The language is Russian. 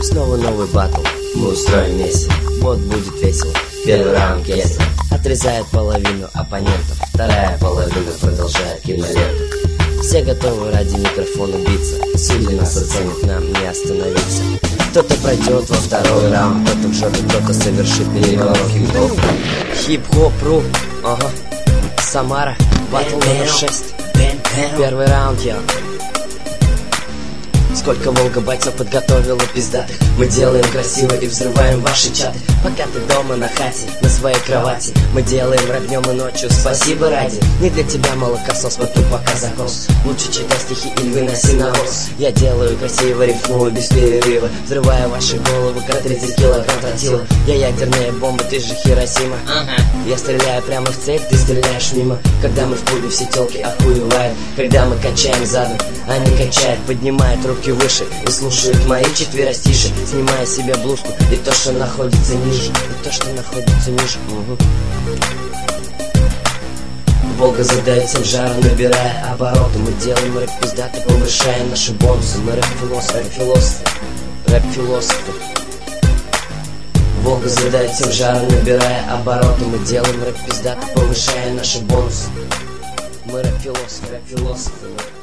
Снова новый батл, мы устроим месиво. Вот будет весело, первый раунд кесарь отрезает половину оппонентов, вторая половина продолжает киноленту. Все готовы ради микрофона биться, судьи нас оценят, нам не остановиться. Кто-то пройдет во второй раунд, кто-то в жопе, кто-то совершит переворот хип-хоп. Хип-хоп-ру, ага, Самара, батл номер 6. Первый раунд, я. Сколько Волга бойцов подготовила пиздатых. Мы делаем красиво и взрываем ваши чаты. Пока ты дома на хате, на своей кровати, мы делаем рэп днем и ночью, спасибо ради. Не для тебя молокосос, вот тут пока закос. Лучше читай стихи или выноси навоз. Я делаю красиво, рифмую без перерыва, взрываю ваши головы, как 30 килограмм тротила. Я ядерная бомба, ты же Хиросима. Я стреляю прямо в цель, ты стреляешь мимо. Когда мы в клубе, все телки охуевают. Когда мы качаем задом, они качают, поднимают руки выше и слушают мои четверостиши, снимая себе блузку и то, что находится ниже, и то, что находится ниже. Волга задает всем жаром, набирая обороты. Мы делаем рэп пиздато, повышая наши бонусы. Мы рэп-философы. Волга задает всем жаром, набирая обороты. Мы делаем рэп пиздато, повышая наши бонусы. Мы рэп-философы.